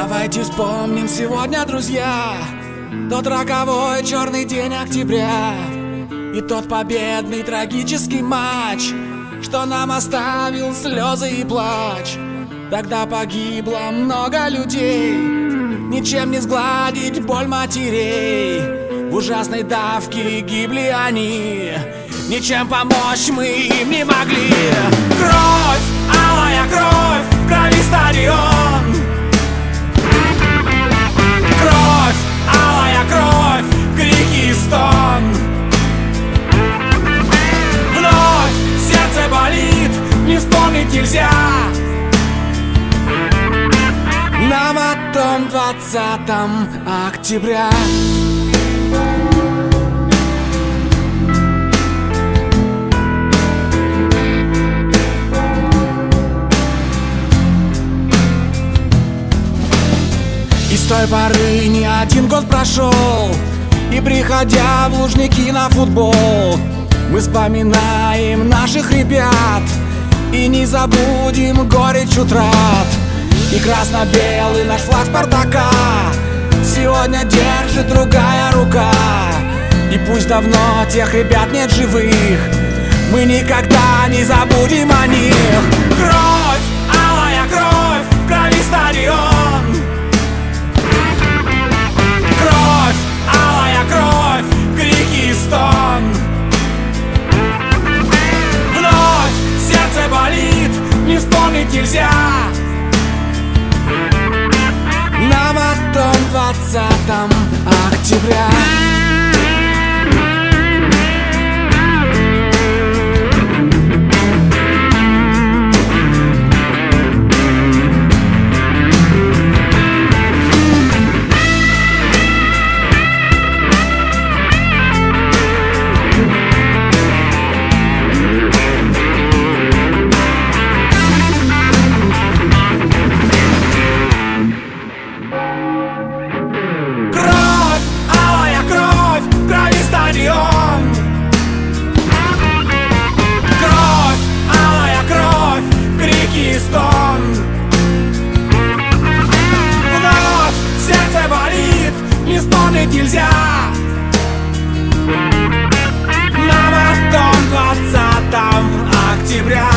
Давайте вспомним сегодня, друзья, тот роковой черный день октября и тот победный трагический матч, что нам оставил слезы и плач. Тогда погибло много людей, ничем не сгладить боль матерей. В ужасной давке гибли они, ничем помочь мы им не могли. Кровь, алая кровь, в крови стадион. Кровь, алая кровь, крики и стон. Вновь сердце болит, не вспомнить нельзя. Нам о том 20 октября. И с той поры не один год прошел, и приходя в Лужники на футбол, мы вспоминаем наших ребят и не забудем горечь утрат. И красно-белый наш флаг Спартака сегодня держит другая рука. И пусть давно тех ребят нет живых, мы никогда не забудем о них. Кровь, алая кровь, в крови стадион. Кровь, алая кровь, крики и стон. Вновь сердце болит, не вспомнить нельзя. Нам о том 20 октября. Кровь, алая кровь, крики и стон. Вновь сердце болит, не вспомнить нельзя. Нам о том 20 октября.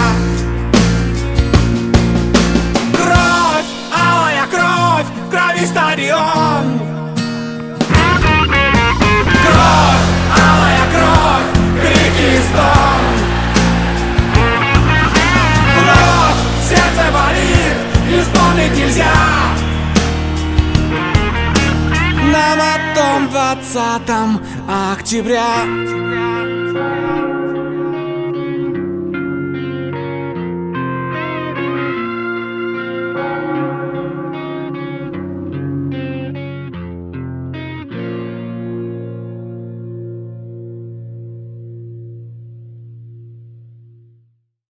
Кровь, алая кровь, в крови стадион. Кровь, алая кровь, крики и стон. Вновь сердце болит, не вспомнить нельзя. Нам о том 20 октября.